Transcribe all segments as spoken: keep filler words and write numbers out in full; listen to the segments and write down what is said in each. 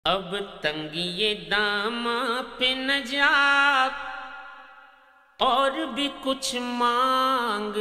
اب تنگی داماں پہ نہ جا اور بھی کچھ مانگ،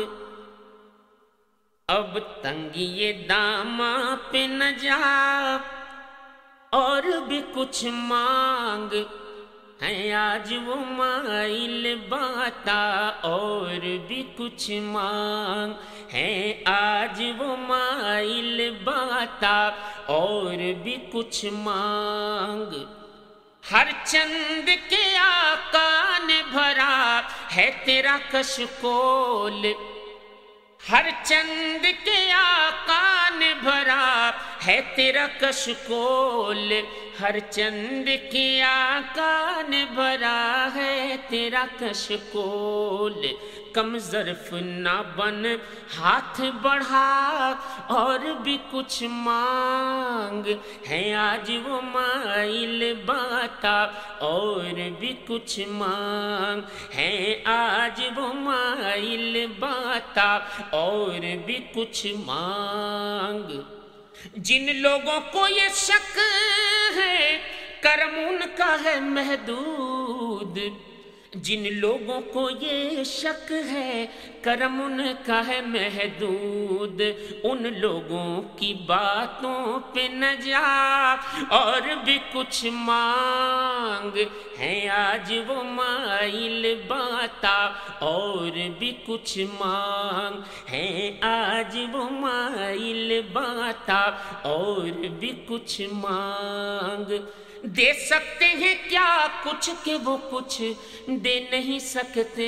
اب تنگی داماں پہ نہ جا اور بھی کچھ مانگ، ہیں آج وہ مائل باتا اور بھی کچھ مانگ، ہیں آج وہ مائل باتا اور بھی کچھ مانگ۔ ہر چند کے آقا نے بھرا ہے تیرا کشکول، ہر چند کے آقا نے بھرا ہے تیرا کشکول، ہر چند کے آقا نے بھرا ہے تیرا کشکول۔ کم ظرف نہ بن، ہاتھ بڑھا اور بھی کچھ مانگ، ہے آج وہ مائل باتا اور بھی کچھ مانگ، ہے آج وہ مائل باتا اور بھی کچھ مانگ۔ جن لوگوں کو یہ شک ہے کرم ان کا ہے محدود، جن لوگوں کو یہ شک ہے کرم ان کا ہے محدود، ان لوگوں کی باتوں پہ نہ جا اور بھی کچھ مانگ، ہیں آج وہ مائل باتا اور بھی کچھ مانگ، ہیں آج وہ مائل باتا اور بھی کچھ مانگ۔ دے سکتے ہیں کیا کچھ کہ وہ کچھ دے نہیں سکتے،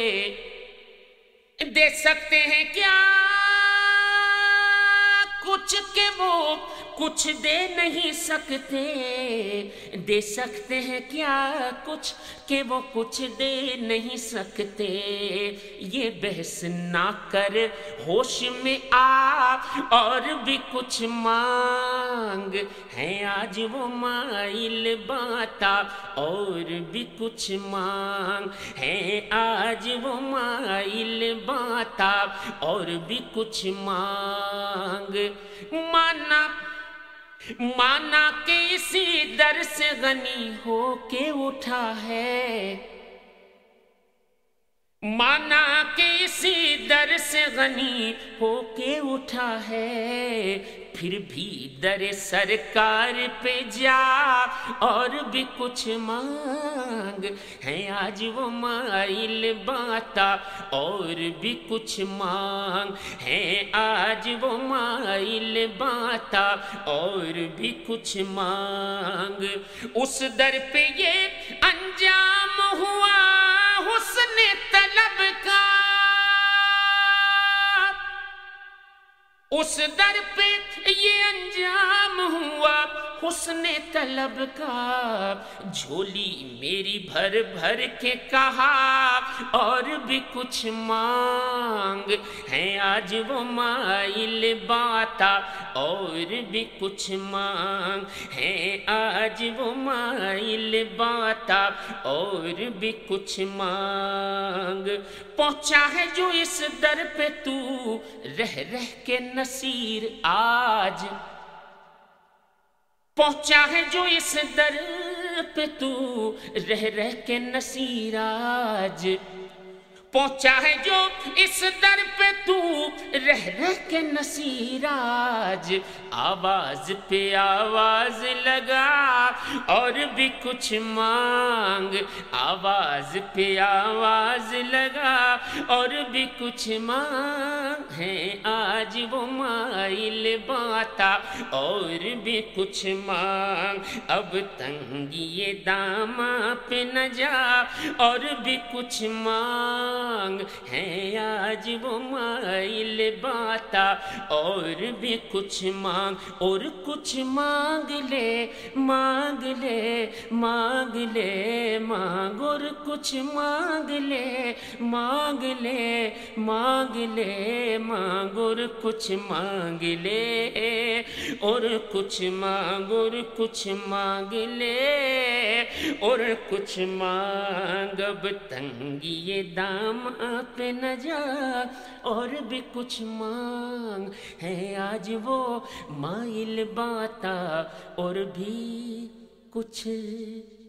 دے سکتے ہیں کیا کچھ کہ وہ کچھ دے نہیں سکتے، دے سکتے ہیں کیا کچھ کہ وہ کچھ دے نہیں سکتے۔ یہ بحث نہ کر، ہوش میں آ اور بھی کچھ مانگ، ہیں آج وہ مائل باتا اور بھی کچھ مانگ، ہیں آج وہ مائل باتا اور بھی کچھ مانگ۔ مانا مانا کہ اسی در سے غنی ہو کے اٹھا ہے، مانا کہ اسی در سے غنی ہو کے اٹھا ہے، پھر بھی در سرکار پہ جا اور بھی کچھ مانگ، ہیں آج وہ مائل باتا اور بھی کچھ مانگ، ہیں آج وہ مائل باتا اور بھی کچھ مانگ۔ اس در پہ یہ انجام ہوا حسن طلب کا، اس در پہ یہ انجام ہوا حسن طلب کا، جھولی میری بھر بھر کے کہا اور بھی کچھ مانگ، ہیں آج وہ مائل باتا اور بھی کچھ مانگ، ہیں آج وہ مائل باتا اور بھی کچھ مانگ۔ پہنچا ہے جو اس در پہ تو رہ رہ کے نصیر آج، پہنچا ہے جو اس در پہ تو رہ رہ کے نصیر آج، پہنچا ہے جو اس در پہ تو رہ رہ کے نصیر آج، آواز پہ آواز لگا اور بھی کچھ مانگ، آواز پہ آواز لگا اور بھی کچھ مانگ، ہیں آج وہ مائل باتا اور بھی کچھ مانگ۔ اب تنگی داماں پہ نہ جا اور بھی کچھ مانگ، ہیں آج وہ مائل باتا اور بھی کچھ مانگ، اور کچھ مانگ لے مانگ لے مانگ لے مانگ، اور کچھ مانگ لے مانگ لے مانگ لے مانگ، اور کچھ مانگ لے اور کچھ مانگ، اور کچھ مانگ لے اور کچھ مانگ۔ اب تنگی داماں پہ نہ جا اور بھی کچھ مانگ، ہے آج وہ مائل باتا اور بھی کچھ